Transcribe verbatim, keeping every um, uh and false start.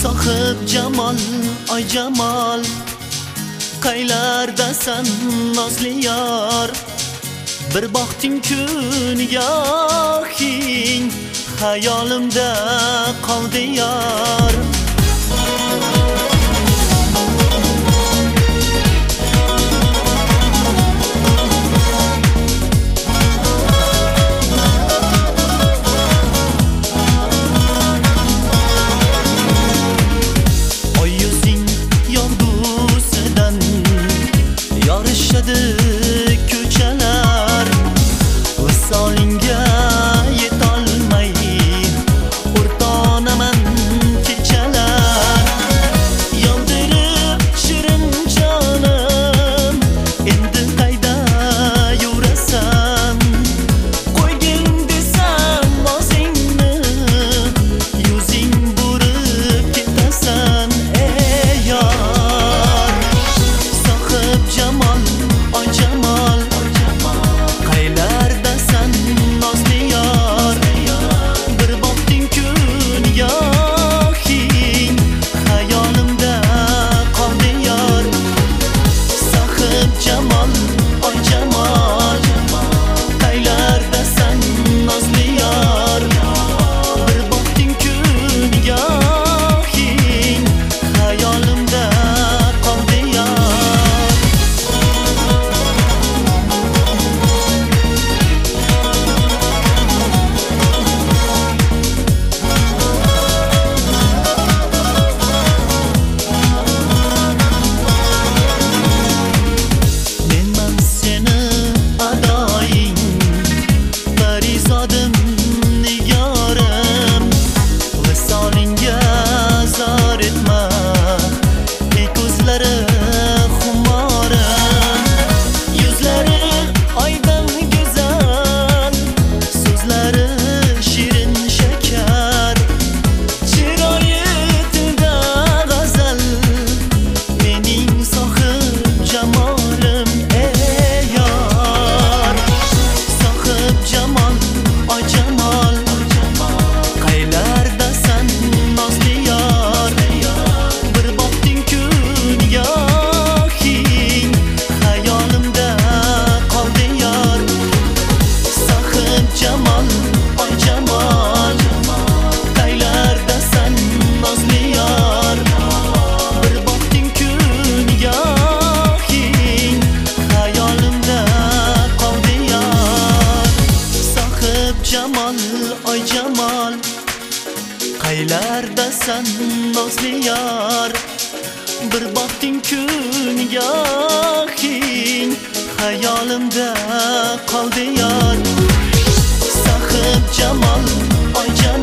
sohib jamol, oy jamol, qaylardasan nozli yor? Bir boqding kun yo'qing, hayolimda qoldi yor. Ko'chalar visolingga yetolmay o'rtonaman kechalar. Yondirib shirin jonim, endi qayda yurasan? Qo'ygin desam o'zingni, yuzing burib ketasan. Ey yor, sohib jamol, oy jamol, qaylardasan nozli yor? Bir boqding kun yo'qing, hayolimda qoldi yor. Sohib jamol, oy jamol, qaylardasan nozli yor? Bir boqding kun yo'qing, hayolimda qoldi yor. Jamol, oy jamol, qaylardasan nozli yor? Bir boqding kun yo'qing, hayolimda qoldi yor. Sohib jamol, oy jamol.